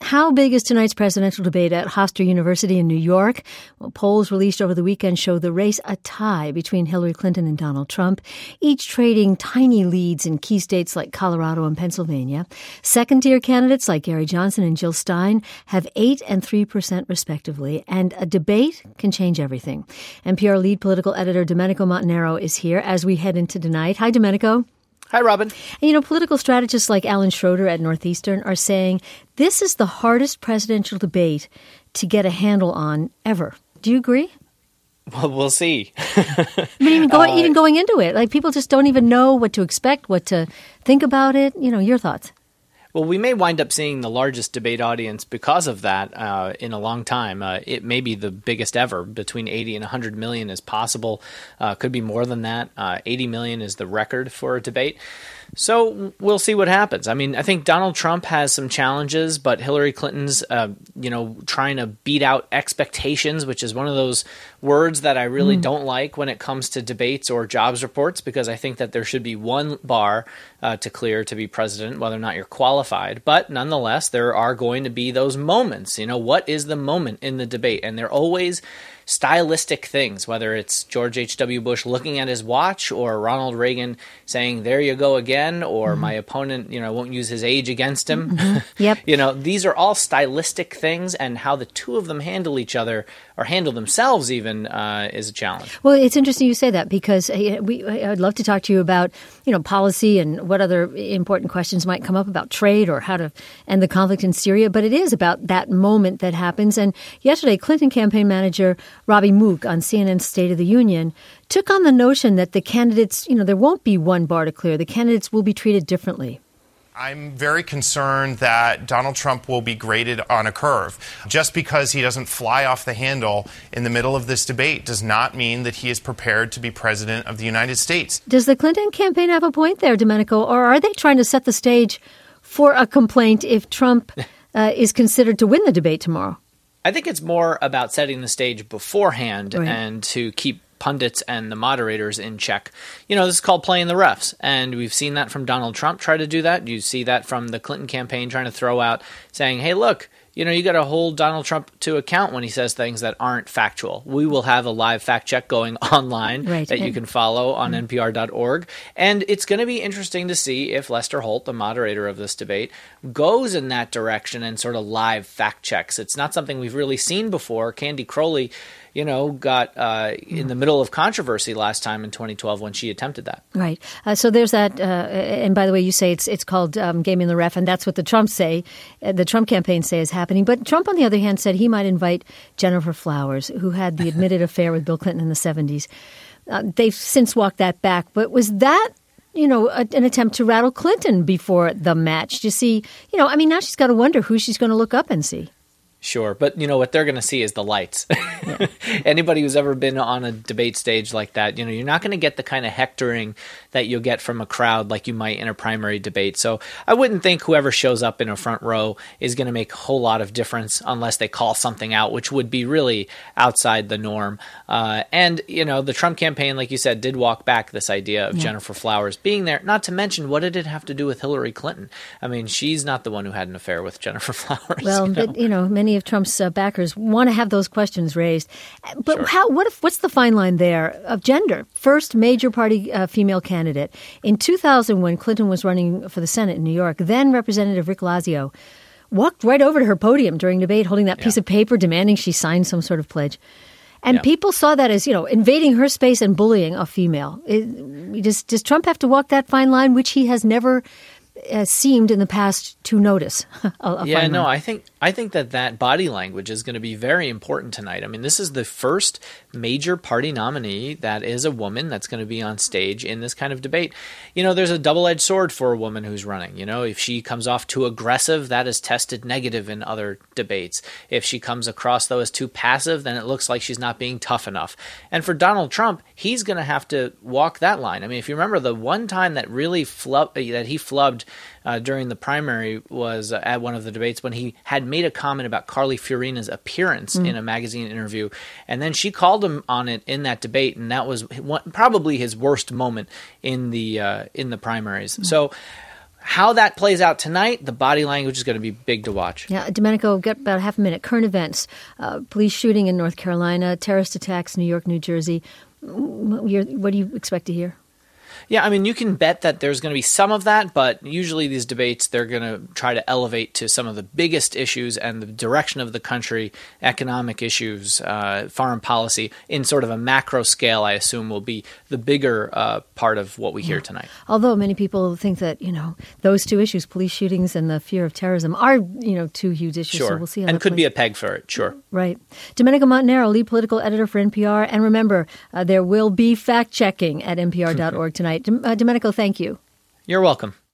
How big is tonight's presidential debate at Hofstra University in New York? Well, polls released over the weekend show the race a tie between Hillary Clinton and Donald Trump, each trading tiny leads in key states like Colorado and Pennsylvania. Second-tier candidates like Gary Johnson and Jill Stein have 8% and 3% respectively, and a debate can change everything. NPR lead political editor Domenico Montanaro is here as we head into tonight. Hi, Domenico. Hi, Robin. And, political strategists like Alan Schroeder at Northeastern are saying this is the hardest presidential debate to get a handle on ever. Do you agree? Well, we'll see. Even going into it, like people just don't even know what to expect, what to think about it. Your thoughts. Well, we may wind up seeing the largest debate audience because of that in a long time. It may be the biggest ever. Between 80 and 100 million is possible. Could be more than that. 80 million is the record for a debate. So we'll see what happens. I mean, I think Donald Trump has some challenges, but Hillary Clinton's, trying to beat out expectations, which is one of those words that I really don't like when it comes to debates or jobs reports, because I think that there should be one bar to clear to be president, whether or not you're qualified. But nonetheless, there are going to be those moments. What is the moment in the debate? And they're always stylistic things, whether it's George H.W. Bush looking at his watch or Ronald Reagan saying, there you go again, or my opponent, won't use his age against him. Yep. These are all stylistic things, and how the two of them handle each other or handle themselves even is a challenge. Well, it's interesting you say that because I'd love to talk to you about, policy and what other important questions might come up about trade or how to end the conflict in Syria. But it is about that moment that happens. And yesterday, Clinton campaign manager Robbie Mook on CNN's State of the Union took on the notion that the candidates, there won't be one bar to clear. The candidates will be treated differently. I'm very concerned that Donald Trump will be graded on a curve. Just because he doesn't fly off the handle in the middle of this debate does not mean that he is prepared to be president of the United States. Does the Clinton campaign have a point there, Domenico, or are they trying to set the stage for a complaint if Trump is considered to win the debate tomorrow? I think it's more about setting the stage beforehand and to keep pundits and the moderators in check. This is called playing the refs, and we've seen that from Donald Trump try to do that. You see that from the Clinton campaign trying to throw out saying, hey, look, you got to hold Donald Trump to account when he says things that aren't factual. We will have a live fact check going online that you can follow on npr.org. And it's going to be interesting to see if Lester Holt, the moderator of this debate, goes in that direction and sort of live fact checks. It's not something we've really seen before. Candy Crowley, got in the middle of controversy last time in 2012 when she attempted that. Right. So there's that. And by the way, you say it's called gaming the ref, and that's what the Trump campaign say is happening. But Trump, on the other hand, said he might invite Jennifer Flowers, who had the admitted affair with Bill Clinton in the 70s. They've since walked that back. But was that an attempt to rattle Clinton before the match? Do you see, now she's got to wonder who she's going to look up and see. Sure. But, what they're going to see is the lights. Yeah. Anybody who's ever been on a debate stage like that, you're not going to get the kind of hectoring that you'll get from a crowd like you might in a primary debate. So I wouldn't think whoever shows up in a front row is going to make a whole lot of difference unless they call something out, which would be really outside the norm. And the Trump campaign, like you said, did walk back this idea of Jennifer Flowers being there. Not to mention, what did it have to do with Hillary Clinton? I mean, she's not the one who had an affair with Jennifer Flowers. Well, but, many of Trump's backers want to have those questions raised. But sure. What's the fine line there of gender? First major party female candidate. In 2000, when Clinton was running for the Senate in New York, then Representative Rick Lazio walked right over to her podium during debate holding that piece of paper demanding she sign some sort of pledge. And people saw that as, invading her space and bullying a female. Does Trump have to walk that fine line, which he has never seemed in the past to notice? I think that body language is going to be very important tonight. I mean, this is the first major party nominee that is a woman that's going to be on stage in this kind of debate. There's a double-edged sword for a woman who's running. If she comes off too aggressive, that is tested negative in other debates. If she comes across, though, as too passive, then it looks like she's not being tough enough. And for Donald Trump, he's going to have to walk that line. I mean, if you remember, the one time that really he flubbed during the primary was at one of the debates when he had made a comment about Carly Fiorina's appearance in a magazine interview, and then she called him on it in that debate, and that was probably his worst moment in the primaries. So how that plays out tonight, the body language is going to be big to watch. Yeah, Domenico, got about half a minute. Current events, police shooting in North Carolina, terrorist attacks, New York, New Jersey. What do you expect to hear? Yeah, I mean, you can bet that there's going to be some of that, but usually these debates, they're going to try to elevate to some of the biggest issues and the direction of the country, economic issues, foreign policy, in sort of a macro scale, I assume will be the bigger part of what we hear tonight. Although many people think that, those two issues, police shootings and the fear of terrorism, are, two huge issues. Sure, So we'll see how and that could plays. be a peg for it, sure. Right. Domenico Montanaro, lead political editor for NPR. And remember, there will be fact-checking at npr.org tonight. Domenico, thank you. You're welcome.